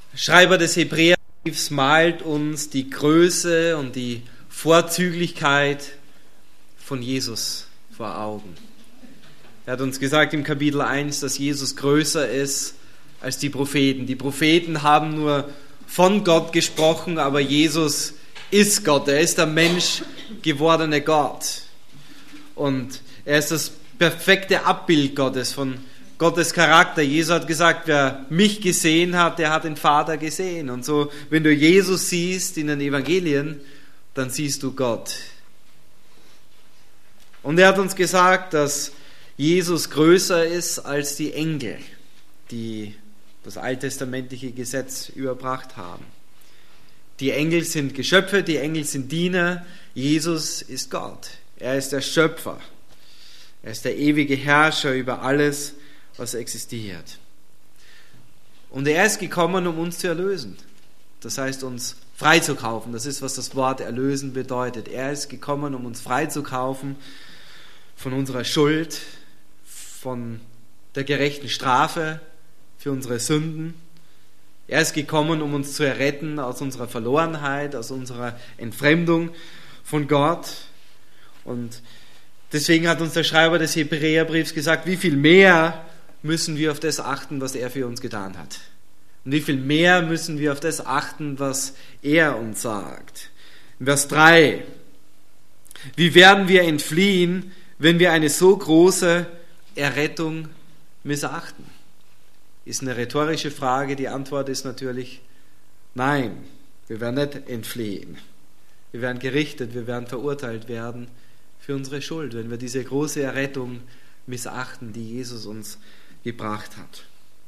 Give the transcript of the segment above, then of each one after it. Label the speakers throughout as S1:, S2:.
S1: Schreiber des Hebräerbriefs malt uns die Größe und die Vorzüglichkeit von Jesus vor Augen. Er hat uns gesagt im Kapitel 1, dass Jesus größer ist als die Propheten. Die Propheten haben nur von Gott gesprochen, aber Jesus ist Gott. Er ist der Mensch gewordene Gott. Und er ist das perfekte Abbild Gottes, von Gottes Charakter. Jesus hat gesagt, wer mich gesehen hat, der hat den Vater gesehen. Und so, wenn du Jesus siehst in den Evangelien, dann siehst du Gott. Und er hat uns gesagt, dass Jesus größer ist als die Engel, die das alttestamentliche Gesetz überbracht haben. Die Engel sind Geschöpfe, die Engel sind Diener. Jesus ist Gott. Er ist der Schöpfer. Er ist der ewige Herrscher über alles, was existiert. Und er ist gekommen, um uns zu erlösen. Das heißt, uns freizukaufen. Das ist, was das Wort erlösen bedeutet. Er ist gekommen, um uns freizukaufen von unserer Schuld, von der gerechten Strafe für unsere Sünden. Er ist gekommen, um uns zu erretten aus unserer Verlorenheit, aus unserer Entfremdung von Gott. Und deswegen hat uns der Schreiber des Hebräerbriefs gesagt, wie viel mehr müssen wir auf das achten, was er für uns getan hat. Und wie viel mehr müssen wir auf das achten, was er uns sagt. In Vers 3. Wie werden wir entfliehen, wenn wir eine so große Errettung missachten? Ist eine rhetorische Frage. Die Antwort ist natürlich nein. Wir werden nicht entfliehen. Wir werden gerichtet, wir werden verurteilt werden für unsere Schuld, wenn wir diese große Errettung missachten, die Jesus uns gebracht hat.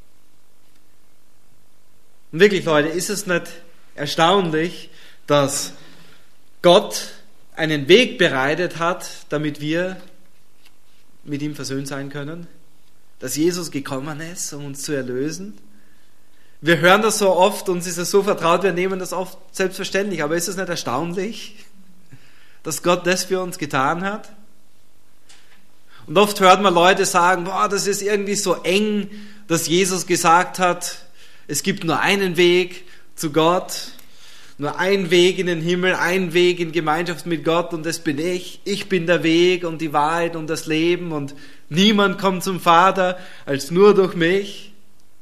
S1: Und wirklich, Leute, ist es nicht erstaunlich, dass Gott einen Weg bereitet hat, damit wir mit ihm versöhnt sein können? Dass Jesus gekommen ist, um uns zu erlösen? Wir hören das so oft, uns ist es so vertraut, wir nehmen das oft selbstverständlich, aber ist es nicht erstaunlich, dass Gott das für uns getan hat? Und oft hört man Leute sagen, boah, das ist irgendwie so eng, dass Jesus gesagt hat, es gibt nur einen Weg zu Gott, nur einen Weg in den Himmel, einen Weg in Gemeinschaft mit Gott und das bin ich. Ich bin der Weg und die Wahrheit und das Leben und niemand kommt zum Vater als nur durch mich.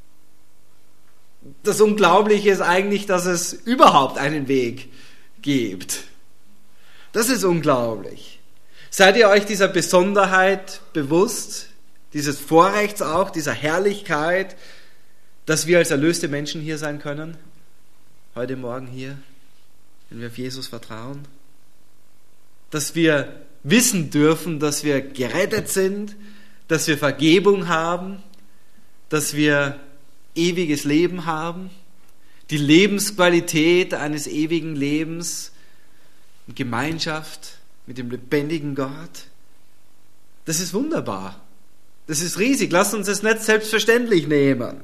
S1: Das Unglaubliche ist eigentlich, dass es überhaupt einen Weg gibt. Das ist unglaublich. Seid ihr euch dieser Besonderheit bewusst, dieses Vorrechts auch, dieser Herrlichkeit, dass wir als erlöste Menschen hier sein können? Heute Morgen hier, wenn wir auf Jesus vertrauen? Dass wir wissen dürfen, dass wir gerettet sind, dass wir Vergebung haben, dass wir ewiges Leben haben, die Lebensqualität eines ewigen Lebens, Gemeinschaft mit dem lebendigen Gott. Das ist wunderbar. Das ist riesig. Lasst uns das nicht selbstverständlich nehmen.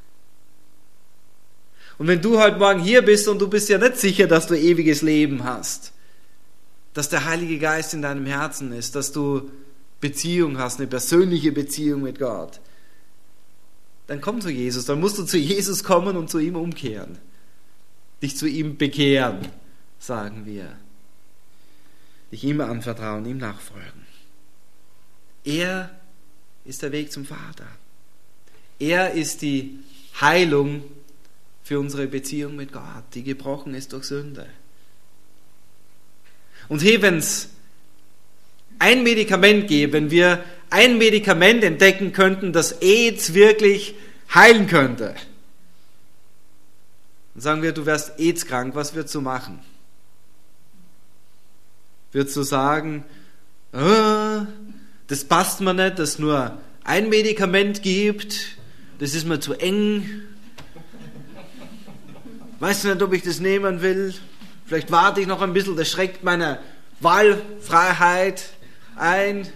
S1: Und wenn du heute Morgen hier bist und du bist ja nicht sicher, dass du ewiges Leben hast, dass der Heilige Geist in deinem Herzen ist, dass du Beziehung hast, eine persönliche Beziehung mit Gott, dann komm zu Jesus. Dann musst du zu Jesus kommen und zu ihm umkehren. Dich zu ihm bekehren, sagen wir. Dich ihm anvertrauen, ihm nachfolgen. Er ist der Weg zum Vater. Er ist die Heilung für unsere Beziehung mit Gott, die gebrochen ist durch Sünde. Und hey, wenn es ein Medikament gäbe, wenn wir ein Medikament entdecken könnten, das AIDS wirklich heilen könnte, dann sagen wir, du wärst AIDS-krank, was würdest du machen? Würdest du sagen, das passt mir nicht, dass es nur ein Medikament gibt, das ist mir zu eng, weiß nicht, ob ich das nehmen will, vielleicht warte ich noch ein bisschen, das schränkt meine Wahlfreiheit ein.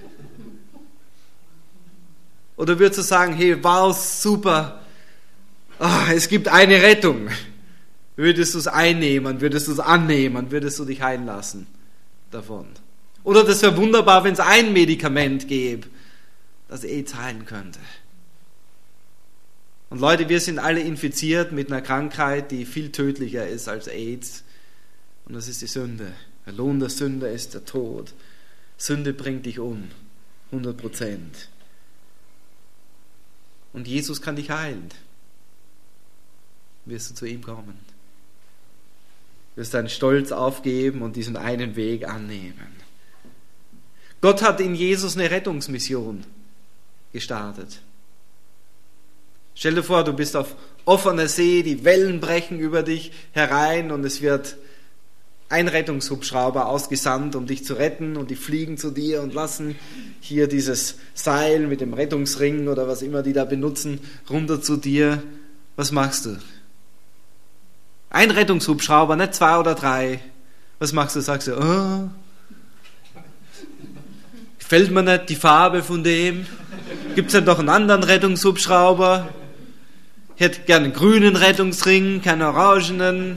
S1: Oder würdest du sagen, hey, wow, super, es gibt eine Rettung. Würdest du es einnehmen, würdest du es annehmen, würdest du dich heilen lassen davon? Oder das wäre wunderbar, wenn es ein Medikament gäbe, das AIDS heilen könnte. Und Leute, wir sind alle infiziert mit einer Krankheit, die viel tödlicher ist als AIDS. Und das ist die Sünde. Der Lohn der Sünde ist der Tod. Sünde bringt dich um. 100%. Und Jesus kann dich heilen. Wirst du zu ihm kommen. Wirst deinen Stolz aufgeben und diesen einen Weg annehmen. Gott hat in Jesus eine Rettungsmission gestartet. Stell dir vor, du bist auf offener See, die Wellen brechen über dich herein und es wird ein Rettungshubschrauber ausgesandt, um dich zu retten, und die fliegen zu dir und lassen hier dieses Seil mit dem Rettungsring oder was immer die da benutzen, runter zu dir. Was machst du? Ein Rettungshubschrauber, nicht 2 oder 3. Was machst du? Sagst du, gefällt mir nicht die Farbe von dem? Gibt es ja doch einen anderen Rettungshubschrauber? Ich hätte gerne einen grünen Rettungsring, keinen orangenen.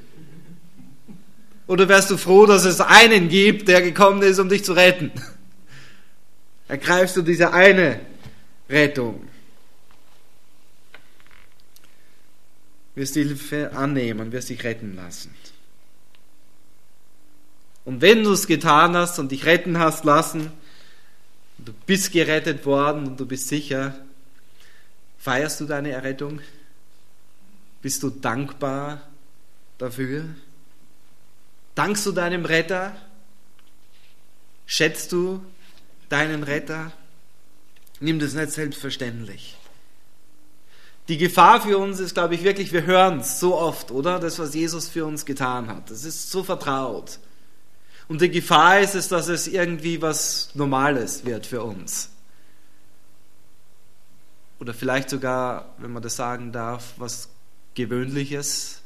S1: Oder wärst du froh, dass es einen gibt, der gekommen ist, um dich zu retten? Ergreifst du diese eine Rettung? Wirst die Hilfe annehmen, wirst dich retten lassen. Und wenn du es getan hast und dich retten hast lassen, du bist gerettet worden und du bist sicher, feierst du deine Errettung? Bist du dankbar dafür? Dankst du deinem Retter? Schätzt du deinen Retter? Nimm das nicht selbstverständlich. Die Gefahr für uns ist, glaube ich, wirklich, wir hören es so oft, oder? Das, was Jesus für uns getan hat. Das ist so vertraut. Und die Gefahr ist es, dass es irgendwie was Normales wird für uns. Oder vielleicht sogar, wenn man das sagen darf, was Gewöhnliches.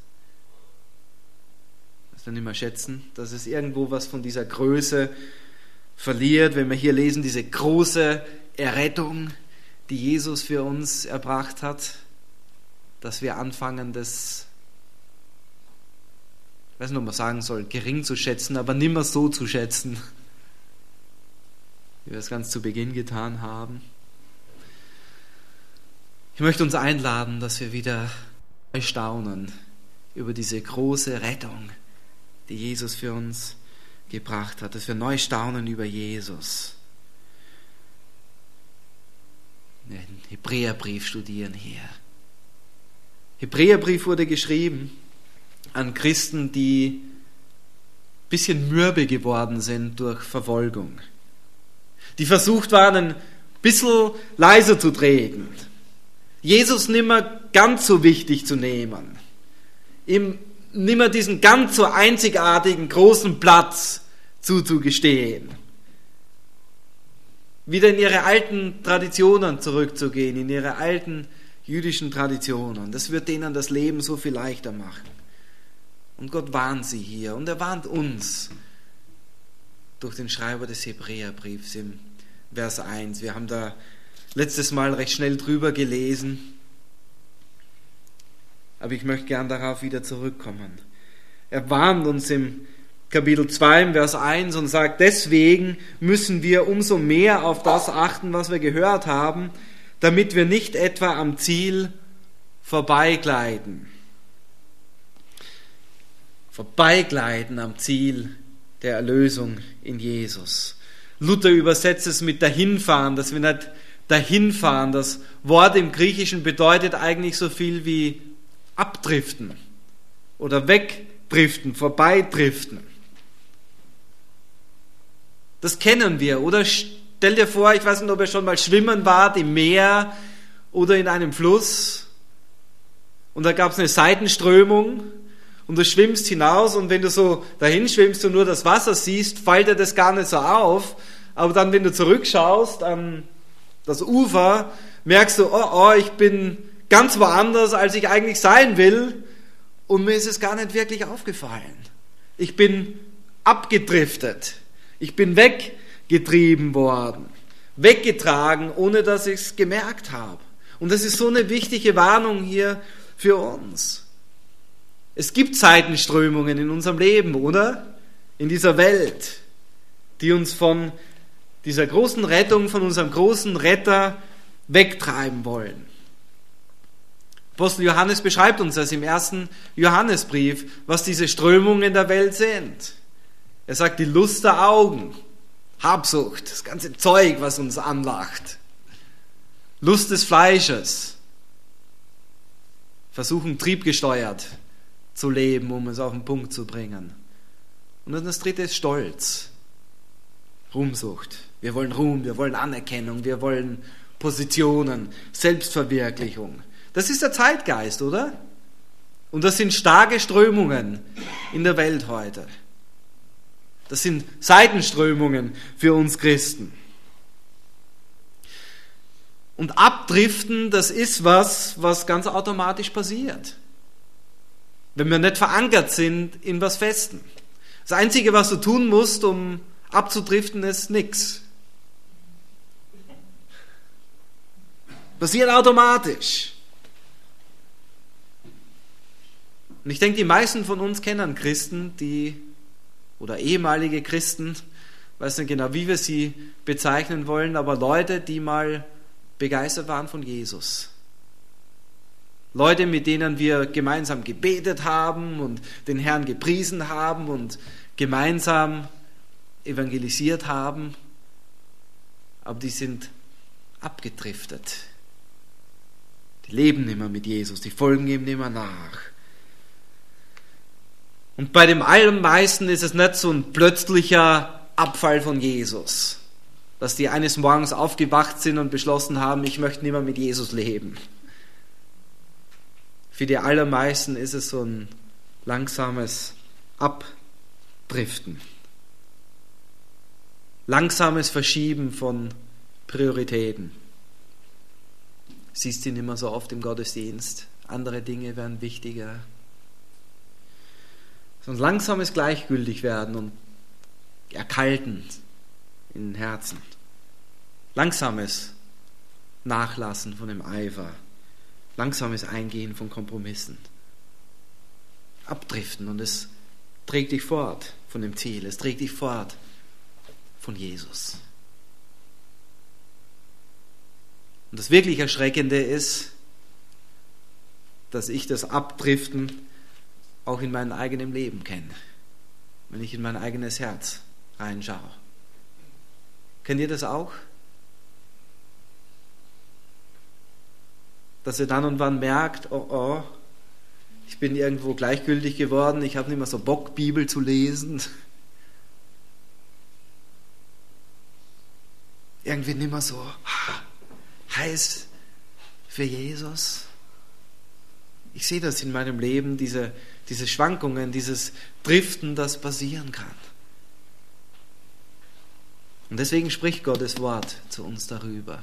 S1: Das dann nicht mehr schätzen, dass es irgendwo was von dieser Größe verliert, wenn wir hier lesen, diese große Errettung, die Jesus für uns erbracht hat, dass wir anfangen, das, ich weiß nicht, ob man sagen soll, gering zu schätzen, aber nicht mehr so zu schätzen, wie wir es ganz zu Beginn getan haben. Ich möchte uns einladen, dass wir wieder staunen über diese große Rettung, die Jesus für uns gebracht hat, dass wir neu staunen über Jesus. Den Hebräerbrief studieren hier. Hebräerbrief wurde geschrieben an Christen, die ein bisschen mürbe geworden sind durch Verfolgung. Die versucht waren, ein bisschen leiser zu treten. Jesus nicht mehr ganz so wichtig zu nehmen. Ihm nicht mehr diesen ganz so einzigartigen großen Platz zuzugestehen. Wieder in ihre alten Traditionen zurückzugehen, in ihre alten jüdischen Traditionen. Das wird denen das Leben so viel leichter machen. Und Gott warnt sie hier und er warnt uns durch den Schreiber des Hebräerbriefs im Vers 1. Wir haben da letztes Mal recht schnell drüber gelesen, aber ich möchte gern darauf wieder zurückkommen. Er warnt uns im Kapitel 2, im Vers 1 und sagt, deswegen müssen wir umso mehr auf das achten, was wir gehört haben, damit wir nicht etwa am Ziel vorbeigleiten. Vorbeigleiten am Ziel der Erlösung in Jesus. Luther übersetzt es mit dahinfahren, dass wir nicht dahinfahren. Das Wort im Griechischen bedeutet eigentlich so viel wie abdriften oder wegdriften, vorbeidriften. Das kennen wir, oder? Stell dir vor, ich weiß nicht, ob ihr schon mal schwimmen wart im Meer oder in einem Fluss und da gab es eine Seitenströmung und du schwimmst hinaus und wenn du so dahin schwimmst und nur das Wasser siehst, fällt dir das gar nicht so auf, aber dann, wenn du zurückschaust an das Ufer, merkst du, ich bin ganz woanders, als ich eigentlich sein will und mir ist es gar nicht wirklich aufgefallen. Ich bin abgedriftet. Ich bin weggetrieben worden, weggetragen, ohne dass ich es gemerkt habe. Und das ist so eine wichtige Warnung hier für uns. Es gibt Seitenströmungen in unserem Leben, oder? In dieser Welt, die uns von dieser großen Rettung, von unserem großen Retter wegtreiben wollen. Apostel Johannes beschreibt uns das im 1. Johannesbrief, was diese Strömungen der Welt sind. Er sagt, die Lust der Augen, Habsucht, das ganze Zeug, was uns anlacht. Lust des Fleisches, Versuchen triebgesteuert zu leben, um es auf den Punkt zu bringen. Und dann das dritte ist Stolz, Ruhmsucht. Wir wollen Ruhm, wir wollen Anerkennung, wir wollen Positionen, Selbstverwirklichung. Das ist der Zeitgeist, oder? Und das sind starke Strömungen in der Welt heute. Das sind Seitenströmungen für uns Christen. Und Abdriften, das ist was ganz automatisch passiert. Wenn wir nicht verankert sind in was Festem. Das Einzige, was du tun musst, um abzudriften, ist nichts. Passiert automatisch. Und ich denke, die meisten von uns kennen Christen, oder ehemalige Christen, weiß nicht genau, wie wir sie bezeichnen wollen, aber Leute, die mal begeistert waren von Jesus. Leute, mit denen wir gemeinsam gebetet haben und den Herrn gepriesen haben und gemeinsam evangelisiert haben, aber die sind abgedriftet. Die leben nicht mehr mit Jesus, die folgen ihm nicht mehr nach. Und bei dem allermeisten ist es nicht so ein plötzlicher Abfall von Jesus, dass die eines Morgens aufgewacht sind und beschlossen haben, ich möchte nicht mehr mit Jesus leben. Für die allermeisten ist es so ein langsames Abdriften. Langsames Verschieben von Prioritäten. Siehst du nicht mehr so oft im Gottesdienst. Andere Dinge werden wichtiger. So ein langsames Gleichgültigwerden und Erkalten in den Herzen. Langsames Nachlassen von dem Eifer. Langsames Eingehen von Kompromissen. Abdriften und es trägt dich fort von dem Ziel. Es trägt dich fort von Jesus. Und das wirklich Erschreckende ist, dass ich das Abdriften auch in meinem eigenen Leben kenne, wenn ich in mein eigenes Herz reinschaue. Kennt ihr das auch? Dass ihr dann und wann merkt, oh, ich bin irgendwo gleichgültig geworden, ich habe nicht mehr so Bock, Bibel zu lesen. Irgendwie nicht mehr so heiß für Jesus. Ich sehe das in meinem Leben, diese Schwankungen, dieses Driften, das passieren kann. Und deswegen spricht Gottes Wort zu uns darüber.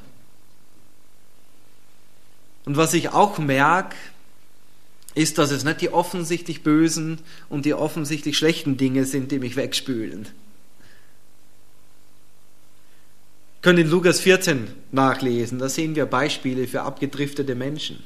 S1: Und was ich auch merke, ist, dass es nicht die offensichtlich bösen und die offensichtlich schlechten Dinge sind, die mich wegspülen. Wir können in Lukas 14 nachlesen, da sehen wir Beispiele für abgedriftete Menschen.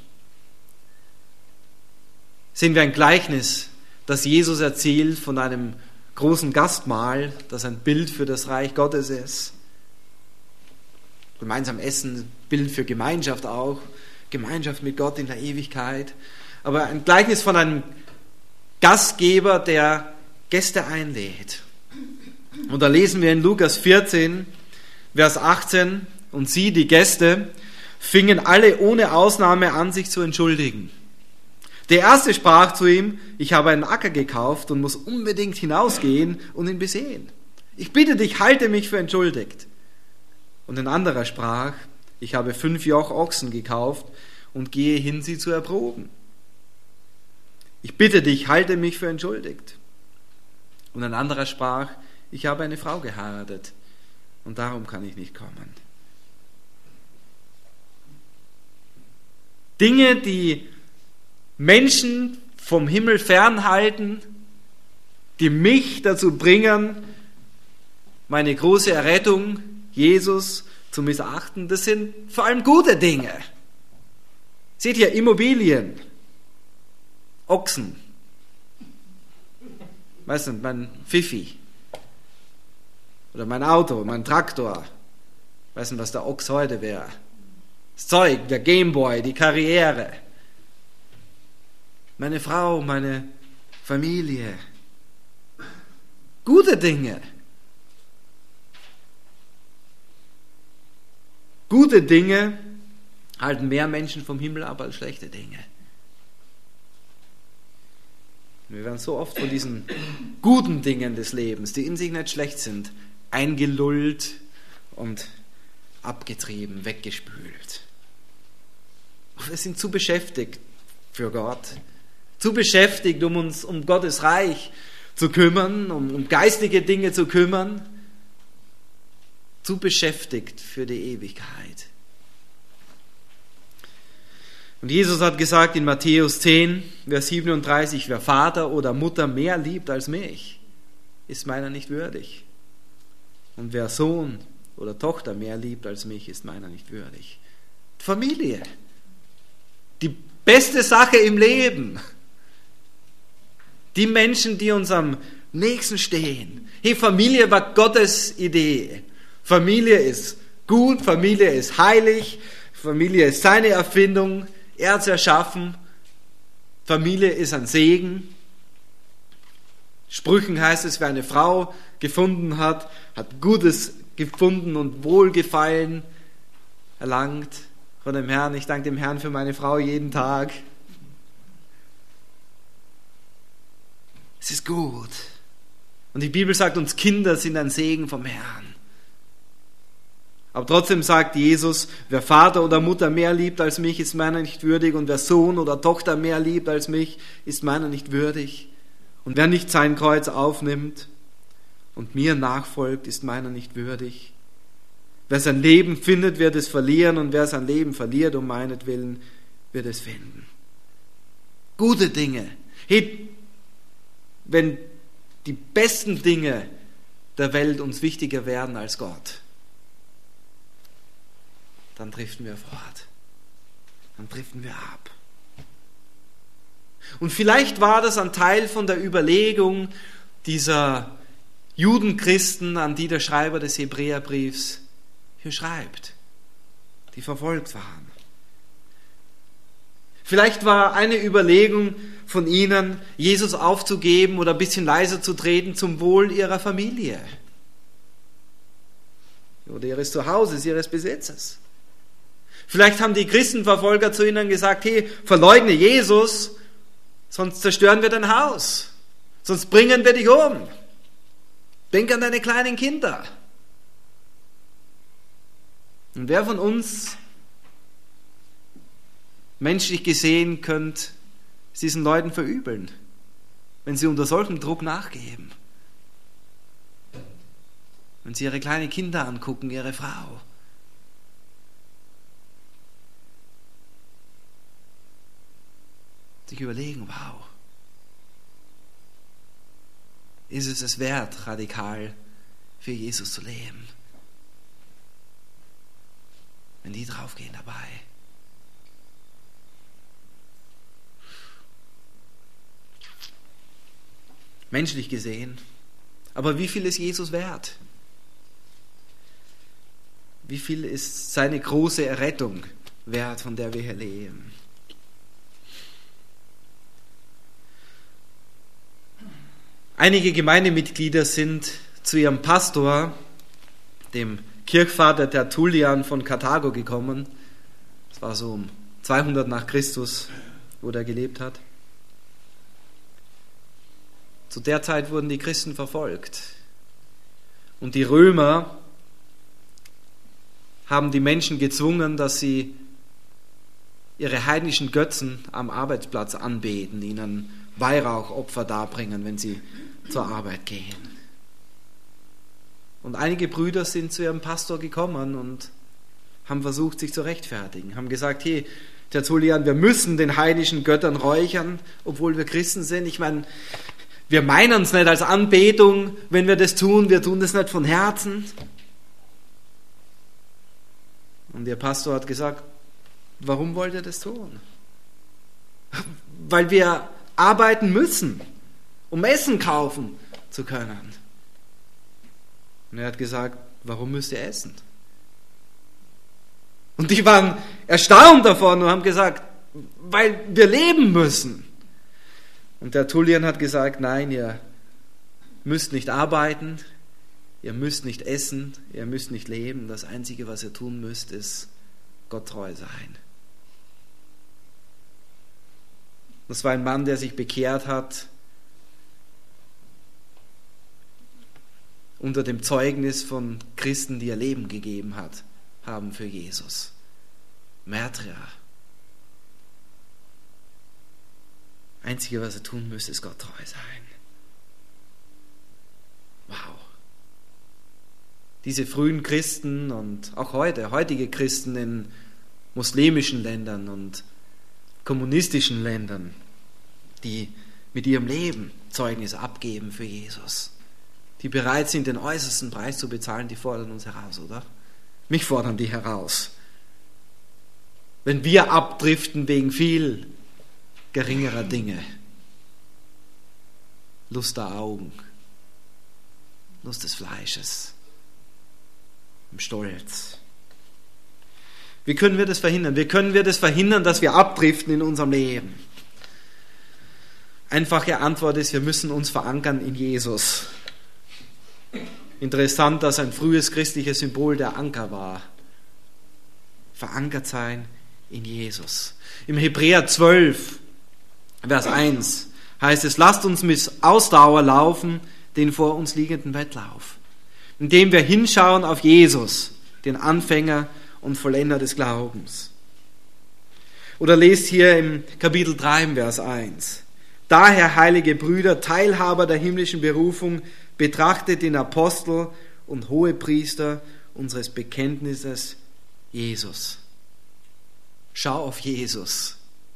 S1: Sehen wir ein Gleichnis, das Jesus erzählt von einem großen Gastmahl, das ein Bild für das Reich Gottes ist. Gemeinsam essen, Bild für Gemeinschaft auch, Gemeinschaft mit Gott in der Ewigkeit. Aber ein Gleichnis von einem Gastgeber, der Gäste einlädt. Und da lesen wir in Lukas 14, Vers 18, und sie, die Gäste, fingen alle ohne Ausnahme an, sich zu entschuldigen. Der erste sprach zu ihm, ich habe einen Acker gekauft und muss unbedingt hinausgehen und ihn besehen. Ich bitte dich, halte mich für entschuldigt. Und ein anderer sprach, ich habe 5 Joch Ochsen gekauft und gehe hin, sie zu erproben. Ich bitte dich, halte mich für entschuldigt. Und ein anderer sprach, ich habe eine Frau geheiratet und darum kann ich nicht kommen. Dinge, die Menschen vom Himmel fernhalten, die mich dazu bringen, meine große Errettung, Jesus, zu missachten, das sind vor allem gute Dinge. Seht ihr, Immobilien, Ochsen, weißt du, mein Pfiffi oder mein Auto, mein Traktor, weißt du, was der Ochs heute wäre? Das Zeug, der Gameboy, die Karriere. meine Frau, meine Familie. Gute Dinge. Gute Dinge halten mehr Menschen vom Himmel ab als schlechte Dinge. Wir werden so oft von diesen guten Dingen des Lebens, die in sich nicht schlecht sind, eingelullt und abgetrieben, weggespült. Wir sind zu beschäftigt für Gott, zu beschäftigt, um uns um Gottes Reich zu kümmern, um geistige Dinge zu kümmern, zu beschäftigt für die Ewigkeit. Und Jesus hat gesagt in Matthäus 10, Vers 37, wer Vater oder Mutter mehr liebt als mich, ist meiner nicht würdig. Und wer Sohn oder Tochter mehr liebt als mich, ist meiner nicht würdig. Familie, die beste Sache im Leben. Die Menschen, die uns am nächsten stehen. Hey, Familie war Gottes Idee. Familie ist gut, Familie ist heilig, Familie ist seine Erfindung, er hat es erschaffen. Familie ist ein Segen. Sprüchen heißt es, wer eine Frau gefunden hat, hat Gutes gefunden und Wohlgefallen erlangt von dem Herrn. Ich danke dem Herrn für meine Frau jeden Tag. Es ist gut. Und die Bibel sagt uns, Kinder sind ein Segen vom Herrn. Aber trotzdem sagt Jesus, wer Vater oder Mutter mehr liebt als mich, ist meiner nicht würdig. Und wer Sohn oder Tochter mehr liebt als mich, ist meiner nicht würdig. Und wer nicht sein Kreuz aufnimmt und mir nachfolgt, ist meiner nicht würdig. Wer sein Leben findet, wird es verlieren. Und wer sein Leben verliert, um meinetwillen, wird es finden. Gute Dinge. Hey, wenn die besten Dinge der Welt uns wichtiger werden als Gott, dann driften wir fort. Dann driften wir ab. Und vielleicht war das ein Teil von der Überlegung dieser Judenchristen, an die der Schreiber des Hebräerbriefs hier schreibt, die verfolgt waren. Vielleicht war eine Überlegung von ihnen, Jesus aufzugeben oder ein bisschen leiser zu treten zum Wohl ihrer Familie oder ihres Zuhauses, ihres Besitzes. Vielleicht haben die Christenverfolger zu ihnen gesagt, hey, verleugne Jesus, sonst zerstören wir dein Haus, sonst bringen wir dich um. Denk an deine kleinen Kinder. Und wer von uns menschlich gesehen könnte es diesen Leuten verübeln, wenn sie unter solchem Druck nachgeben? Wenn sie ihre kleinen Kinder angucken, ihre Frau. Sich überlegen, wow, ist es wert, radikal für Jesus zu leben? Wenn die draufgehen dabei. Menschlich gesehen. Aber wie viel ist Jesus wert? Wie viel ist seine große Errettung wert, von der wir hier leben? Einige Gemeindemitglieder sind zu ihrem Pastor, dem Kirchvater Tertullian von Karthago, gekommen. Das war so um 200 nach Christus, wo er gelebt hat. Zu der Zeit wurden die Christen verfolgt. Und die Römer haben die Menschen gezwungen, dass sie ihre heidnischen Götzen am Arbeitsplatz anbeten, ihnen Weihrauchopfer darbringen, wenn sie zur Arbeit gehen. Und einige Brüder sind zu ihrem Pastor gekommen und haben versucht, sich zu rechtfertigen, haben gesagt, hey, Tertullian, wir müssen den heidnischen Göttern räuchern, obwohl wir Christen sind. Ich meine, wir meinen es nicht als Anbetung, wenn wir das tun, wir tun das nicht von Herzen. Und ihr Pastor hat gesagt, warum wollt ihr das tun? Weil wir arbeiten müssen, um Essen kaufen zu können. Und er hat gesagt, warum müsst ihr essen? Und die waren erstaunt davon und haben gesagt, weil wir leben müssen. Und der Tullian hat gesagt, nein, ihr müsst nicht arbeiten, ihr müsst nicht essen, ihr müsst nicht leben. Das Einzige, was ihr tun müsst, ist Gott treu sein. Das war ein Mann, der sich bekehrt hat unter dem Zeugnis von Christen, die ihr Leben gegeben haben für Jesus. Märtyrer. Einzige, was ihr tun müsst, ist Gott treu sein. Wow. Diese frühen Christen und auch heutige Christen in muslimischen Ländern und kommunistischen Ländern, die mit ihrem Leben Zeugnis abgeben für Jesus, die bereit sind, den äußersten Preis zu bezahlen, die fordern uns heraus, oder? Mich fordern die heraus. Wenn wir abdriften wegen viel geringerer Dinge, Lust der Augen, Lust des Fleisches, im Stolz. Wie können wir das verhindern? Wie können wir das verhindern, dass wir abdriften in unserem Leben? Einfache Antwort ist, wir müssen uns verankern in Jesus. Interessant, dass ein frühes christliches Symbol der Anker war. Verankert sein in Jesus. Im Hebräer 12, Vers 1 heißt es, lasst uns mit Ausdauer laufen, den vor uns liegenden Wettlauf, indem wir hinschauen auf Jesus, den Anfänger und Vollender des Glaubens. Oder lest hier im Kapitel 3, Vers 1. Daher, heilige Brüder, Teilhaber der himmlischen Berufung, betrachtet den Apostel und Hohepriester unseres Bekenntnisses, Jesus. Schau auf Jesus.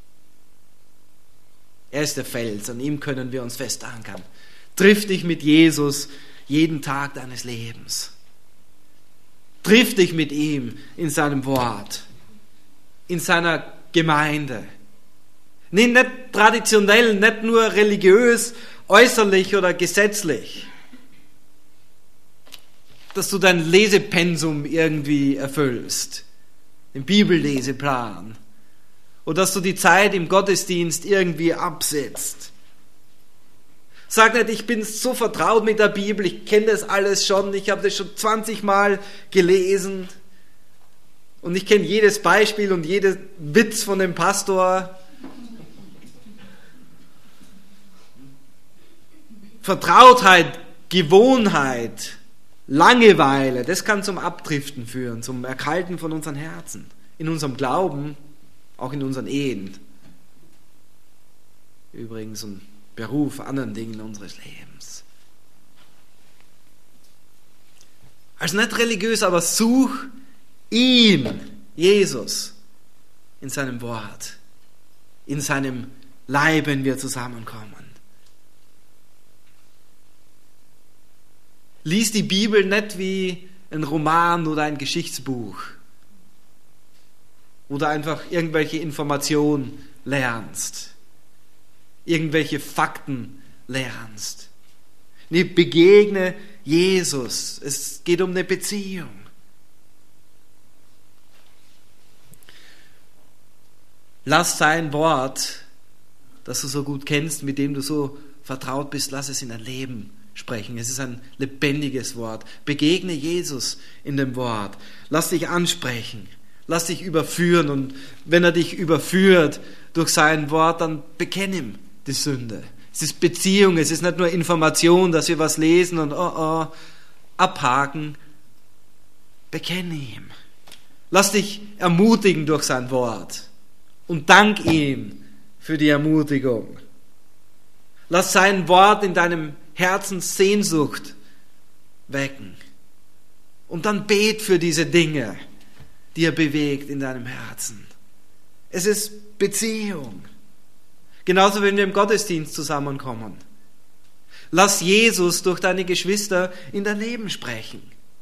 S1: Er ist der Fels, an ihm können wir uns fest ankern. Triff dich mit Jesus jeden Tag deines Lebens. Triff dich mit ihm in seinem Wort, in seiner Gemeinde. Nicht traditionell, nicht nur religiös, äußerlich oder gesetzlich, dass du dein Lesepensum irgendwie erfüllst, den Bibelleseplan, oder dass du die Zeit im Gottesdienst irgendwie absetzt. Sag nicht, ich bin so vertraut mit der Bibel, ich kenne das alles schon, ich habe das schon 20 Mal gelesen und ich kenne jedes Beispiel und jeden Witz von dem Pastor. Vertrautheit, Gewohnheit, Langeweile, das kann zum Abdriften führen, zum Erkalten von unseren Herzen, in unserem Glauben, auch in unseren Ehen. Übrigens ein Beruf, anderen Dingen unseres Lebens. Also nicht religiös, aber such ihn, Jesus, in seinem Wort, in seinem Leib, wenn wir zusammenkommen. Lies die Bibel nicht wie ein Roman oder ein Geschichtsbuch oder einfach irgendwelche Informationen lernst, irgendwelche Fakten lernst. Nee, begegne Jesus. Es geht um eine Beziehung. Lass sein Wort, das du so gut kennst, mit dem du so vertraut bist, lass es in dein Leben sprechen. Es ist ein lebendiges Wort. Begegne Jesus in dem Wort. Lass dich ansprechen. Lass dich überführen. Und wenn er dich überführt durch sein Wort, dann bekenn ihm die Sünde. Es ist Beziehung. Es ist nicht nur Information, dass wir was lesen und abhaken. Bekenne ihm. Lass dich ermutigen durch sein Wort. Und dank ihm für die Ermutigung. Lass sein Wort in deinem Herzenssehnsucht wecken. Und dann bet für diese Dinge, die er bewegt in deinem Herzen. Es ist Beziehung. Genauso, wenn wir im Gottesdienst zusammenkommen. Lass Jesus durch deine Geschwister in dein Leben sprechen.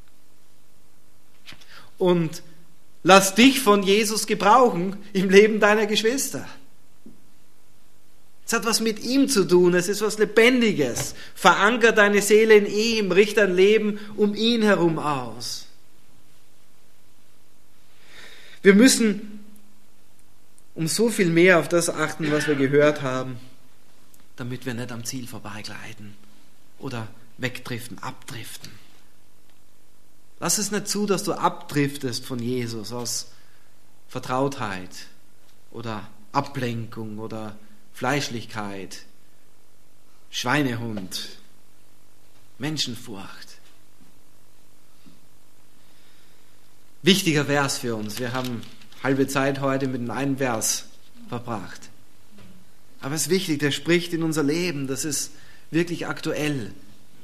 S1: Und lass dich von Jesus gebrauchen im Leben deiner Geschwister. Es hat was mit ihm zu tun, es ist was Lebendiges. Veranker deine Seele in ihm, richte dein Leben um ihn herum aus. Wir müssen um so viel mehr auf das achten, was wir gehört haben, damit wir nicht am Ziel vorbeigleiten oder wegdriften, abdriften. Lass es nicht zu, dass du abdriftest von Jesus aus Vertrautheit oder Ablenkung oder Fleischlichkeit, Schweinehund, Menschenfurcht. Wichtiger Vers für uns. Wir haben halbe Zeit heute mit dem einen Vers verbracht. Aber es ist wichtig, der spricht in unser Leben. Das ist wirklich aktuell.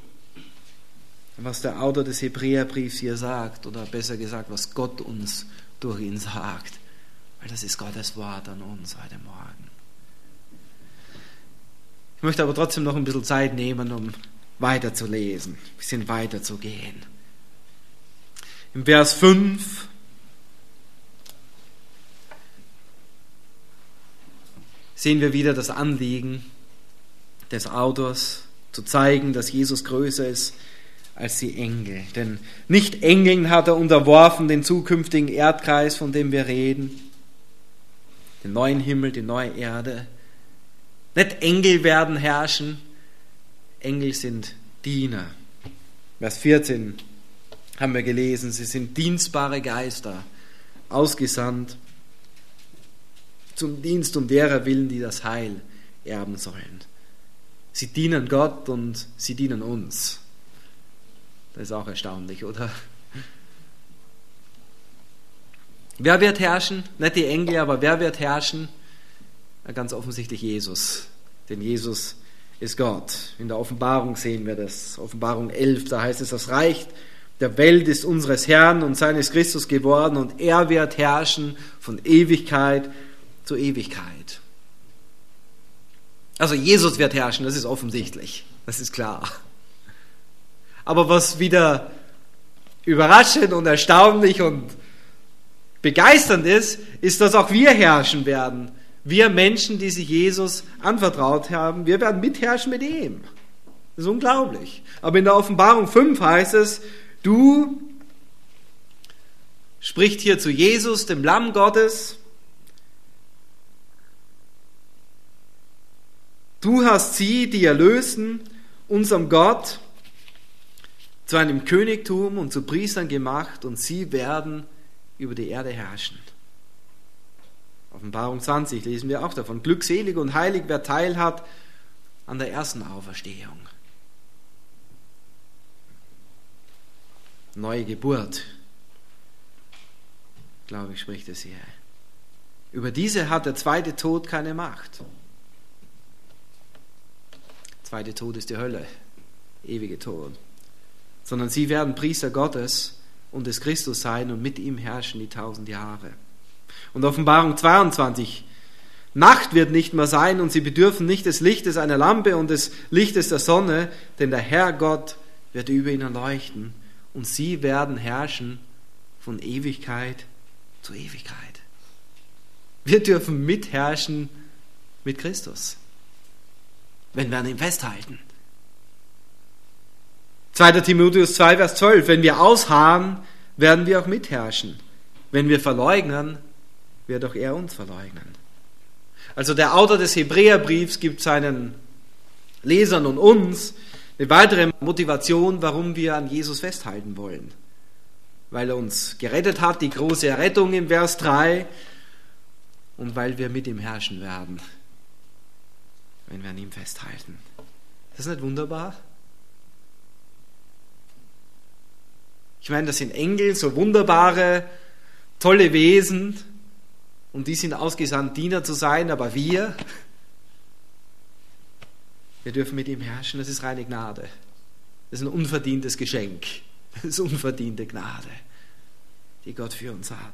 S1: Was der Autor des Hebräerbriefs hier sagt, oder besser gesagt, was Gott uns durch ihn sagt. Weil das ist Gottes Wort an uns heute Morgen. Ich möchte aber trotzdem noch ein bisschen Zeit nehmen, um weiterzulesen, ein bisschen weiterzugehen. Im Vers 5 sehen wir wieder das Anliegen des Autors, zu zeigen, dass Jesus größer ist als die Engel. Denn nicht Engeln hat er unterworfen den zukünftigen Erdkreis, von dem wir reden, den neuen Himmel, die neue Erde. Nicht Engel werden herrschen, Engel sind Diener. Vers 14 haben wir gelesen, sie sind dienstbare Geister, ausgesandt zum Dienst um derer willen, die das Heil erben sollen. Sie dienen Gott und sie dienen uns. Das ist auch erstaunlich, oder? Wer wird herrschen? Nicht die Engel, aber wer wird herrschen? Ja, ganz offensichtlich Jesus. Denn Jesus ist Gott. In der Offenbarung sehen wir das. Offenbarung 11, da heißt es, das Reich der Welt ist unseres Herrn und seines Christus geworden und er wird herrschen von Ewigkeit zu Ewigkeit. Also Jesus wird herrschen, das ist offensichtlich, das ist klar. Aber was wieder überraschend und erstaunlich und begeisternd ist, ist, dass auch wir herrschen werden. Wir Menschen, die sich Jesus anvertraut haben, wir werden mitherrschen mit ihm. Das ist unglaublich. Aber in der Offenbarung 5 heißt es, du, spricht hier zu Jesus, dem Lamm Gottes, du hast sie, die Erlösten, unserem Gott, zu einem Königtum und zu Priestern gemacht und sie werden über die Erde herrschen. Offenbarung 20 lesen wir auch davon. Glückselig und heilig, wer Teil hat an der ersten Auferstehung. Neue Geburt, glaube ich, spricht es hier. Über diese hat der zweite Tod keine Macht. Der zweite Tod ist die Hölle, ewige Tod. Sondern sie werden Priester Gottes und des Christus sein und mit ihm herrschen die 1000 Jahre. Und Offenbarung 22, Nacht wird nicht mehr sein und sie bedürfen nicht des Lichtes einer Lampe und des Lichtes der Sonne, denn der Herr Gott wird über ihnen leuchten und sie werden herrschen von Ewigkeit zu Ewigkeit. Wir dürfen mitherrschen mit Christus, wenn wir an ihm festhalten. 2. Timotheus 2, Vers 12, wenn wir ausharren, werden wir auch mitherrschen. Wenn wir verleugnen, wird auch er uns verleugnen. Also der Autor des Hebräerbriefs gibt seinen Lesern und uns eine weitere Motivation, warum wir an Jesus festhalten wollen. Weil er uns gerettet hat, die große Errettung im Vers 3, und weil wir mit ihm herrschen werden, wenn wir an ihm festhalten. Ist das nicht wunderbar? Ich meine, das sind Engel, so wunderbare, tolle Wesen, und die sind ausgesandt, Diener zu sein, aber wir dürfen mit ihm herrschen, das ist reine Gnade. Das ist ein unverdientes Geschenk, das ist unverdiente Gnade, die Gott für uns hat.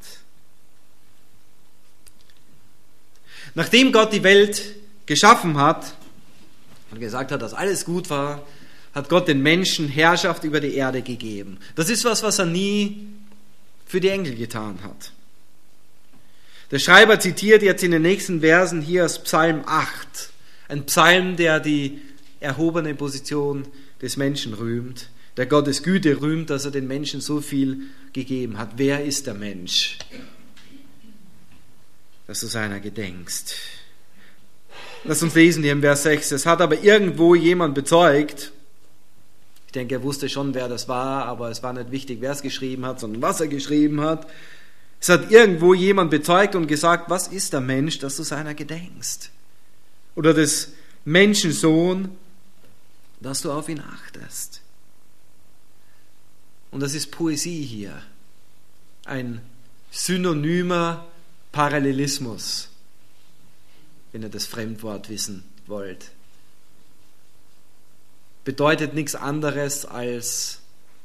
S1: Nachdem Gott die Welt geschaffen hat und gesagt hat, dass alles gut war, hat Gott den Menschen Herrschaft über die Erde gegeben. Das ist was er nie für die Engel getan hat. Der Schreiber zitiert jetzt in den nächsten Versen hier aus Psalm 8. Ein Psalm, der die erhobene Position des Menschen rühmt, der Gottes Güte rühmt, dass er den Menschen so viel gegeben hat. Wer ist der Mensch, dass du seiner gedenkst? Lass uns lesen hier im Vers 6. Es hat aber irgendwo jemand bezeugt, ich denke, er wusste schon, wer das war, aber es war nicht wichtig, wer es geschrieben hat, sondern was er geschrieben hat. Es hat irgendwo jemand bezeugt und gesagt, was ist der Mensch, dass du seiner gedenkst? Oder des Menschensohn, dass du auf ihn achtest. Und das ist Poesie hier. Ein synonymer Parallelismus, wenn ihr das Fremdwort wissen wollt. Bedeutet nichts anderes, als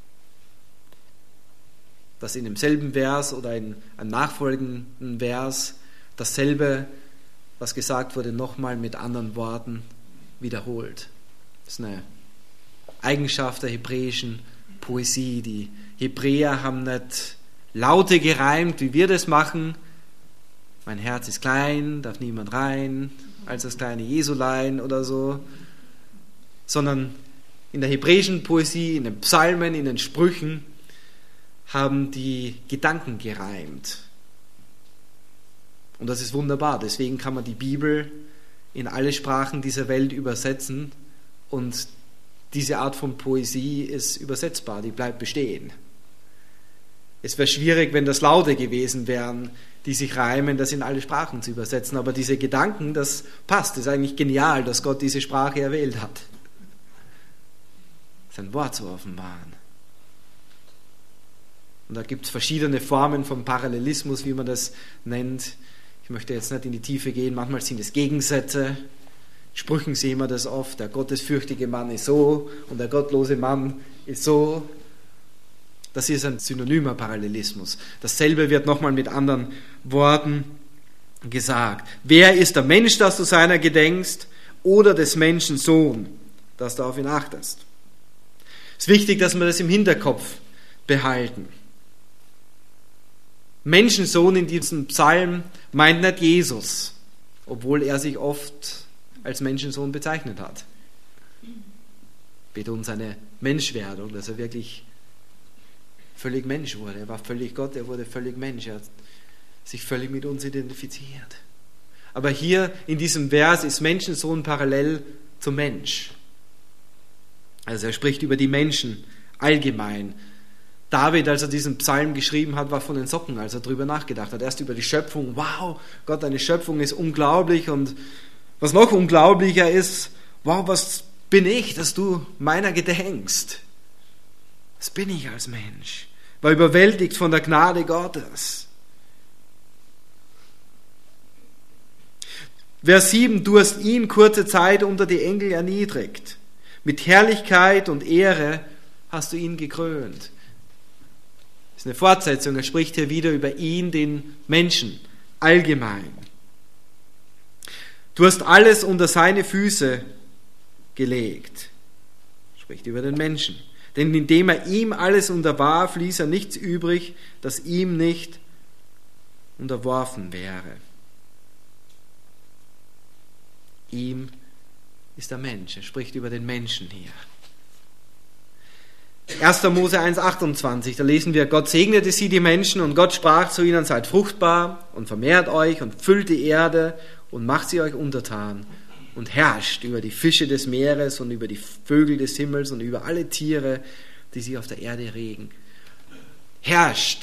S1: dass in demselben Vers oder in einem nachfolgenden Vers dasselbe, was gesagt wurde, nochmal mit anderen Worten wiederholt. Das ist eine Eigenschaft der hebräischen Poesie. Die Hebräer haben nicht Laute gereimt, wie wir das machen. Mein Herz ist klein, darf niemand rein, als das kleine Jesulein oder so. Sondern in der hebräischen Poesie, in den Psalmen, in den Sprüchen haben die Gedanken gereimt. Und das ist wunderbar. Deswegen kann man die Bibel in alle Sprachen dieser Welt übersetzen und diese Art von Poesie ist übersetzbar, die bleibt bestehen. Es wäre schwierig, wenn das Laute gewesen wären, die sich reimen, das in alle Sprachen zu übersetzen. Aber diese Gedanken, das passt. Das ist eigentlich genial, dass Gott diese Sprache erwählt hat. Sein Wort zu offenbaren. Und da gibt es verschiedene Formen von Parallelismus, wie man das nennt. Ich möchte jetzt nicht in die Tiefe gehen. Manchmal sind es Gegensätze. In Sprüchen sehen wir das oft. Der gottesfürchtige Mann ist so und der gottlose Mann ist so. Das hier ist ein synonymer Parallelismus. Dasselbe wird nochmal mit anderen Worten gesagt. Wer ist der Mensch, dass du seiner gedenkst, oder des Menschen Sohn, dass du auf ihn achtest? Es ist wichtig, dass wir das im Hinterkopf behalten. Menschensohn in diesem Psalm meint nicht Jesus, obwohl er sich oft als Menschensohn bezeichnet hat. Betont seine Menschwerdung, dass er wirklich völlig Mensch wurde. Er war völlig Gott, er wurde völlig Mensch. Er hat sich völlig mit uns identifiziert. Aber hier in diesem Vers ist Menschensohn parallel zum Mensch. Also er spricht über die Menschen allgemein. David, als er diesen Psalm geschrieben hat, war von den Socken, als er darüber nachgedacht hat. Erst über die Schöpfung. Wow, Gott, deine Schöpfung ist unglaublich. Und was noch unglaublicher ist, wow, was bin ich, dass du meiner gedenkst? Was bin ich als Mensch? War überwältigt von der Gnade Gottes. Vers 7, du hast ihn kurze Zeit unter die Engel erniedrigt. Mit Herrlichkeit und Ehre hast du ihn gekrönt. Das ist eine Fortsetzung, er spricht hier wieder über ihn, den Menschen, allgemein. Du hast alles unter seine Füße gelegt. Spricht über den Menschen. Denn indem er ihm alles unterwarf, ließ er nichts übrig, das ihm nicht unterworfen wäre. Ihm ist der Mensch. Er spricht über den Menschen hier. 1. Mose 1,28, da lesen wir, Gott segnete sie, die Menschen, und Gott sprach zu ihnen, seid fruchtbar und vermehrt euch und füllt die Erde und macht sie euch untertan und herrscht über die Fische des Meeres und über die Vögel des Himmels und über alle Tiere, die sich auf der Erde regen. Herrscht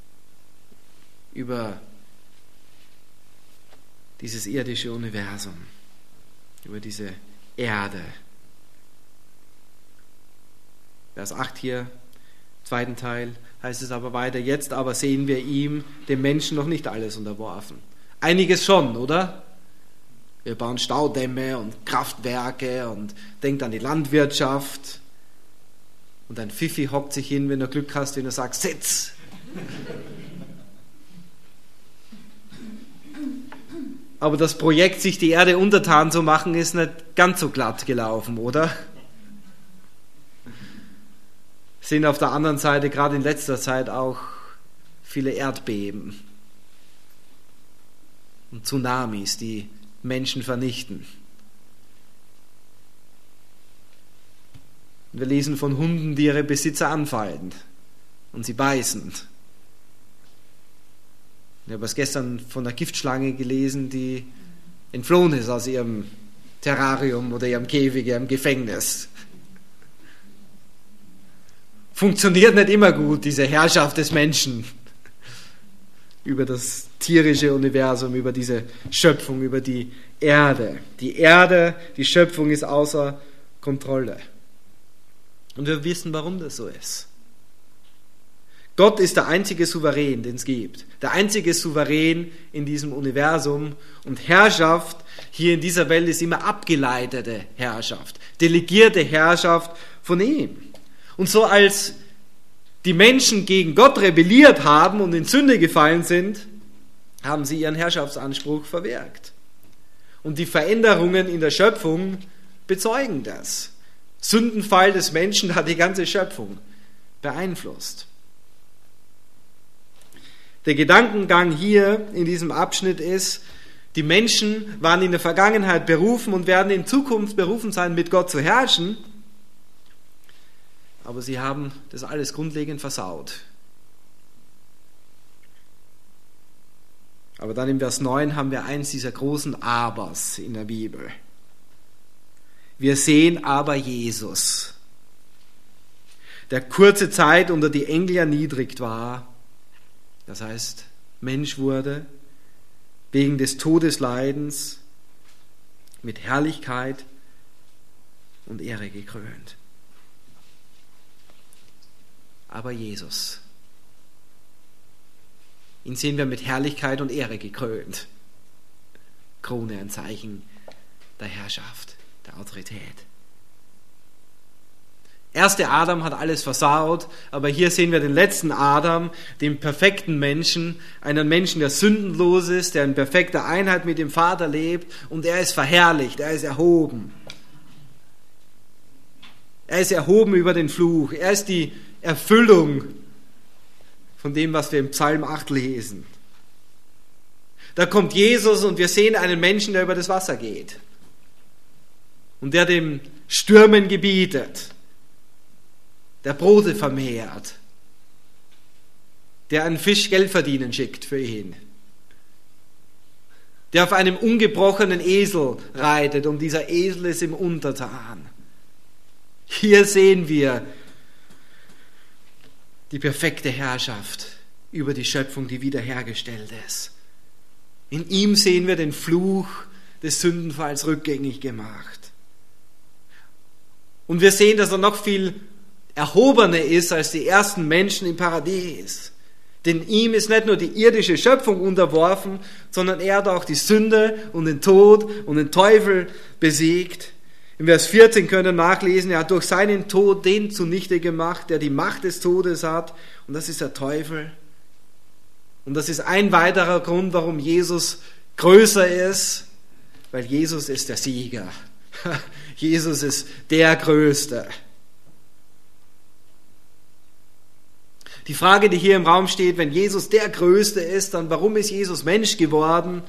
S1: über dieses irdische Universum, über diese Erde. Vers 8 hier, zweiten Teil, heißt es aber weiter, jetzt aber sehen wir ihm, dem Menschen, noch nicht alles unterworfen. Einiges schon, oder? Wir bauen Staudämme und Kraftwerke und denkt an die Landwirtschaft. Und ein Pfiffi hockt sich hin, wenn du Glück hast, wenn er sagt, Sitz! Aber das Projekt, sich die Erde untertan zu machen, ist nicht ganz so glatt gelaufen, oder? Sind auf der anderen Seite gerade in letzter Zeit auch viele Erdbeben und Tsunamis, die Menschen vernichten. Wir lesen von Hunden, die ihre Besitzer anfallen und sie beißen. Ich habe es gestern von einer Giftschlange gelesen, die entflohen ist aus ihrem Terrarium oder ihrem Käfig, ihrem Gefängnis. Funktioniert nicht immer gut, diese Herrschaft des Menschen über das tierische Universum, über diese Schöpfung, über die Erde. Die Erde, die Schöpfung ist außer Kontrolle. Und wir wissen, warum das so ist. Gott ist der einzige Souverän, den es gibt. Der einzige Souverän in diesem Universum. Und Herrschaft hier in dieser Welt ist immer abgeleitete Herrschaft, delegierte Herrschaft von ihm. Und so als die Menschen gegen Gott rebelliert haben und in Sünde gefallen sind, haben sie ihren Herrschaftsanspruch verwirkt. Und die Veränderungen in der Schöpfung bezeugen das. Sündenfall des Menschen hat die ganze Schöpfung beeinflusst. Der Gedankengang hier in diesem Abschnitt ist, die Menschen waren in der Vergangenheit berufen und werden in Zukunft berufen sein, mit Gott zu herrschen, aber sie haben das alles grundlegend versaut. Aber dann im Vers 9 haben wir eins dieser großen Abers in der Bibel. Wir sehen aber Jesus, der kurze Zeit unter die Engel erniedrigt war, das heißt Mensch wurde, wegen des Todesleidens, mit Herrlichkeit und Ehre gekrönt. Aber Jesus, ihn sehen wir mit Herrlichkeit und Ehre gekrönt. Krone, ein Zeichen der Herrschaft, der Autorität. Erste Adam hat alles versaut, aber hier sehen wir den letzten Adam, den perfekten Menschen, einen Menschen, der sündenlos ist, der in perfekter Einheit mit dem Vater lebt, und er ist verherrlicht, er ist erhoben. Er ist erhoben über den Fluch, er ist die Erfüllung von dem, was wir im Psalm 8 lesen. Da kommt Jesus und wir sehen einen Menschen, der über das Wasser geht und der dem Stürmen gebietet, der Brote vermehrt, der einen Fisch Geld verdienen schickt für ihn, der auf einem ungebrochenen Esel reitet und dieser Esel ist ihm untertan. Hier sehen wir die perfekte Herrschaft über die Schöpfung, die wiederhergestellt ist. In ihm sehen wir den Fluch des Sündenfalls rückgängig gemacht. Und wir sehen, dass er noch viel erhobener ist als die ersten Menschen im Paradies. Denn ihm ist nicht nur die irdische Schöpfung unterworfen, sondern er hat auch die Sünde und den Tod und den Teufel besiegt. Im Vers 14 können wir nachlesen, er hat durch seinen Tod den zunichte gemacht, der die Macht des Todes hat, und das ist der Teufel. Und das ist ein weiterer Grund, warum Jesus größer ist, weil Jesus ist der Sieger. Jesus ist der Größte. Die Frage, die hier im Raum steht, wenn Jesus der Größte ist, dann warum ist Jesus Mensch geworden?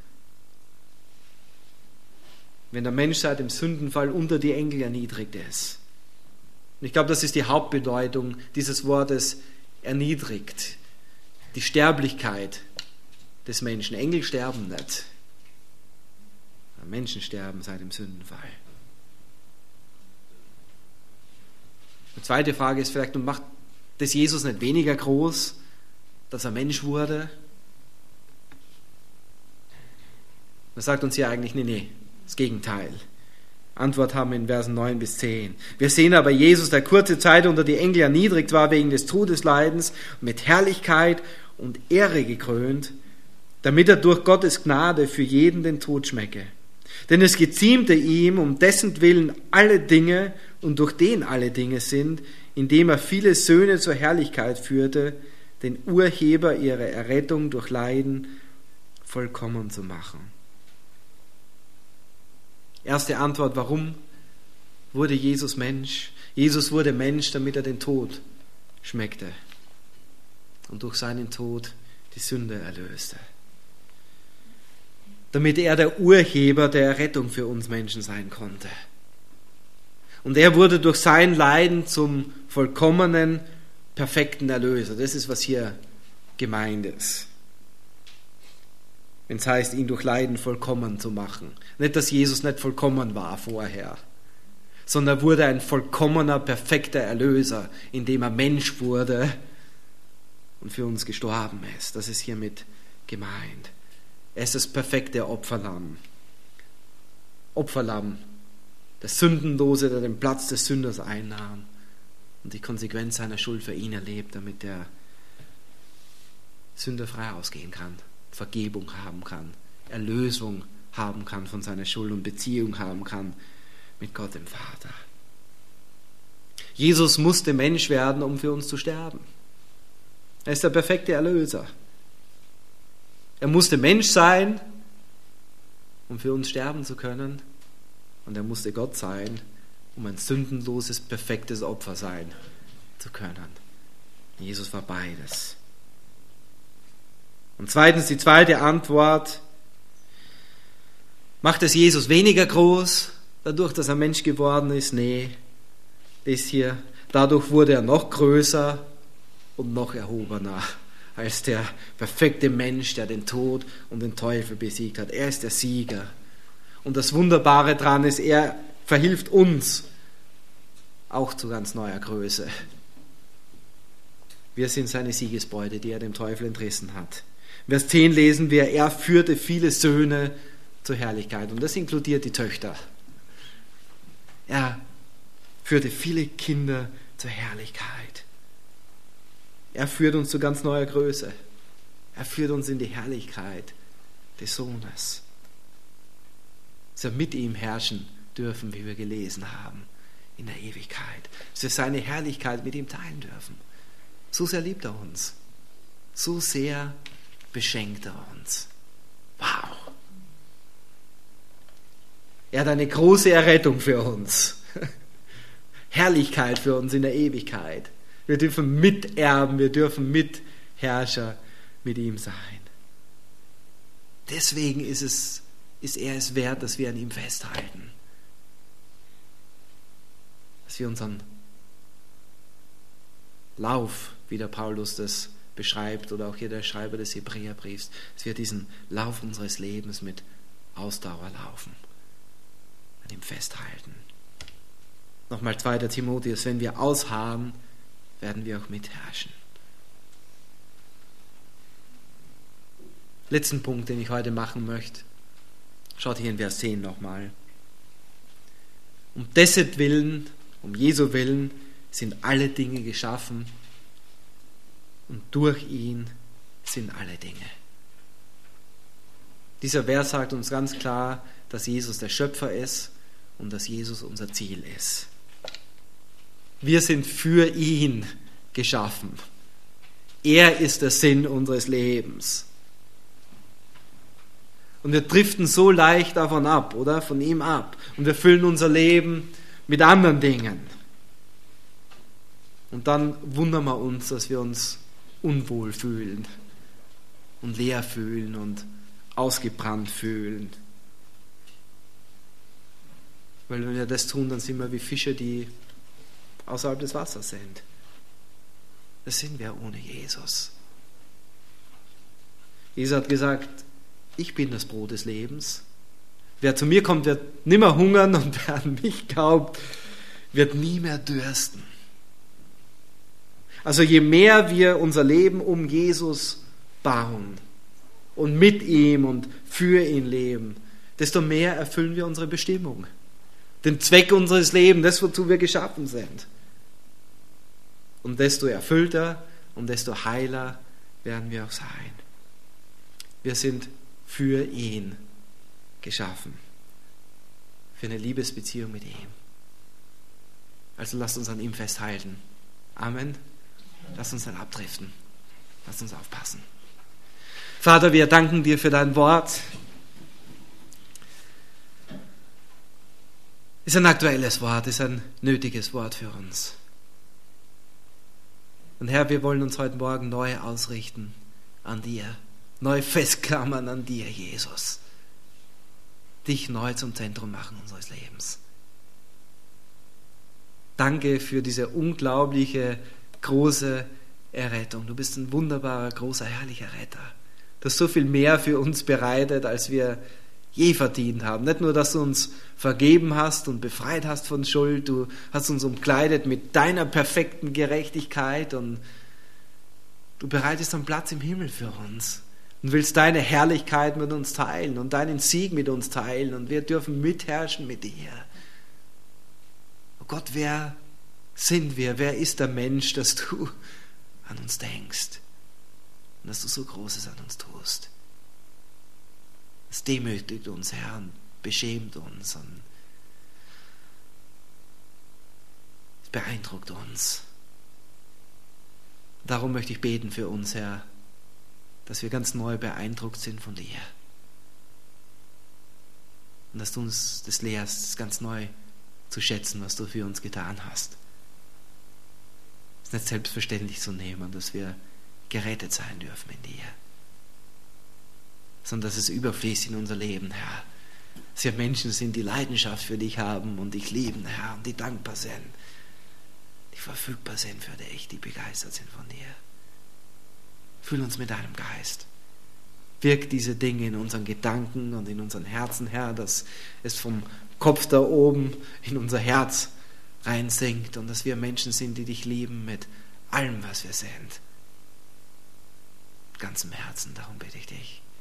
S1: Wenn der Mensch seit dem Sündenfall unter die Engel erniedrigt ist. Und ich glaube, das ist die Hauptbedeutung dieses Wortes erniedrigt. Die Sterblichkeit des Menschen. Engel sterben nicht. Menschen sterben seit dem Sündenfall. Die zweite Frage ist vielleicht, macht das Jesus nicht weniger groß, dass er Mensch wurde? Das sagt uns hier eigentlich, nee, das Gegenteil. Antwort haben wir in Versen 9 bis 10. Wir sehen aber Jesus, der kurze Zeit unter die Engel erniedrigt war wegen des Todesleidens, mit Herrlichkeit und Ehre gekrönt, damit er durch Gottes Gnade für jeden den Tod schmecke. Denn es geziemte ihm, um dessen Willen alle Dinge und durch den alle Dinge sind, indem er viele Söhne zur Herrlichkeit führte, den Urheber ihrer Errettung durch Leiden vollkommen zu machen. Erste Antwort, warum wurde Jesus Mensch? Jesus wurde Mensch, damit er den Tod schmeckte und durch seinen Tod die Sünde erlöste. Damit er der Urheber der Errettung für uns Menschen sein konnte. Und er wurde durch sein Leiden zum vollkommenen, perfekten Erlöser. Das ist, was hier gemeint ist. wenn es heißt, ihn durch Leiden vollkommen zu machen. Nicht, dass Jesus nicht vollkommen war vorher, sondern er wurde ein vollkommener, perfekter Erlöser, indem er Mensch wurde und für uns gestorben ist. Das ist hiermit gemeint. Er ist das perfekte Opferlamm. Opferlamm, der Sündenlose, der den Platz des Sünders einnahm und die Konsequenz seiner Schuld für ihn erlebt, damit er sünderfrei ausgehen kann, Vergebung haben kann, Erlösung haben kann von seiner Schuld und Beziehung haben kann mit Gott dem Vater. Jesus musste Mensch werden, um für uns zu sterben. Er ist der perfekte Erlöser. Er musste Mensch sein, um für uns sterben zu können. Und er musste Gott sein, um ein sündenloses, perfektes Opfer sein zu können. Jesus war beides. Und zweitens, die zweite Antwort: Macht es Jesus weniger groß, dadurch, dass er Mensch geworden ist? Nee, das hier. Dadurch wurde er noch größer und noch erhobener als der perfekte Mensch, der den Tod und den Teufel besiegt hat. Er ist der Sieger. Und das Wunderbare daran ist, er verhilft uns auch zu ganz neuer Größe. Wir sind seine Siegesbeute, die er dem Teufel entrissen hat. Vers 10 lesen wir, er führte viele Söhne zur Herrlichkeit. Und das inkludiert die Töchter. Er führte viele Kinder zur Herrlichkeit. Er führt uns zu ganz neuer Größe. Er führt uns in die Herrlichkeit des Sohnes. Dass wir mit ihm herrschen dürfen, wie wir gelesen haben, in der Ewigkeit. Dass wir seine Herrlichkeit mit ihm teilen dürfen. So sehr liebt er uns. So sehr beschenkt er uns. Wow! Er hat eine große Errettung für uns. Herrlichkeit für uns in der Ewigkeit. Wir dürfen miterben, wir dürfen Mitherrscher mit ihm sein. Deswegen ist er es wert, dass wir an ihm festhalten. Dass wir unseren Lauf, wie der Paulus das beschreibt, oder auch hier der Schreiber des Hebräerbriefs, dass wir diesen Lauf unseres Lebens mit Ausdauer laufen, an ihm festhalten. Nochmal 2. Timotheus, wenn wir ausharren, werden wir auch mitherrschen. Letzten Punkt, den ich heute machen möchte. Schaut hier in Vers 10 nochmal. Um dessen Willen, um Jesu Willen, sind alle Dinge geschaffen und durch ihn sind alle Dinge. Dieser Vers sagt uns ganz klar, dass Jesus der Schöpfer ist und dass Jesus unser Ziel ist. Wir sind für ihn geschaffen. Er ist der Sinn unseres Lebens. Und wir driften so leicht davon ab, oder? Von ihm ab. Und wir füllen unser Leben mit anderen Dingen. Und dann wundern wir uns, dass wir uns unwohl fühlen und leer fühlen und ausgebrannt fühlen. Weil wenn wir das tun, dann sind wir wie Fische, die außerhalb des Wassers sind. Das sind wir ohne Jesus. Jesus hat gesagt, ich bin das Brot des Lebens. Wer zu mir kommt, wird nimmer hungern und wer an mich glaubt, wird nie mehr dürsten. Also je mehr wir unser Leben um Jesus bauen und mit ihm und für ihn leben, desto mehr erfüllen wir unsere Bestimmung. Den Zweck unseres Lebens, das, wozu wir geschaffen sind. Und desto erfüllter und desto heiler werden wir auch sein. Wir sind für ihn geschaffen. Für eine Liebesbeziehung mit ihm. Also lasst uns an ihm festhalten. Amen. Lasst uns dann abdriften. Lasst uns aufpassen. Vater, wir danken dir für dein Wort. Ist ein aktuelles Wort, ist ein nötiges Wort für uns. Und Herr, wir wollen uns heute Morgen neu ausrichten an dir, neu festklammern an dir, Jesus. Dich neu zum Zentrum machen unseres Lebens. Danke für diese unglaubliche, große Errettung. Du bist ein wunderbarer, großer, herrlicher Retter. Du hast so viel mehr für uns bereitet, als wir je verdient haben. Nicht nur, dass du uns vergeben hast und befreit hast von Schuld, du hast uns umkleidet mit deiner perfekten Gerechtigkeit und du bereitest einen Platz im Himmel für uns und willst deine Herrlichkeit mit uns teilen und deinen Sieg mit uns teilen und wir dürfen mitherrschen mit dir. Oh Gott, wer sind wir? Wer ist der Mensch, dass du an uns denkst und dass du so Großes an uns tust? Es demütigt uns, Herr, und beschämt uns und es beeindruckt uns. Darum möchte ich beten für uns, Herr, dass wir ganz neu beeindruckt sind von dir. Und dass du uns das lehrst, ganz neu zu schätzen, was du für uns getan hast. Es ist nicht selbstverständlich zu nehmen, dass wir gerettet sein dürfen in dir, sondern dass es überfließt in unser Leben, Herr. Dass wir Menschen sind, die Leidenschaft für dich haben und dich lieben, Herr, und die dankbar sind, die verfügbar sind für dich, die begeistert sind von dir. Füll uns mit deinem Geist. Wirk diese Dinge in unseren Gedanken und in unseren Herzen, Herr, dass es vom Kopf da oben in unser Herz reinsinkt und dass wir Menschen sind, die dich lieben mit allem, was wir sind. Mit ganzem Herzen, darum bitte ich dich.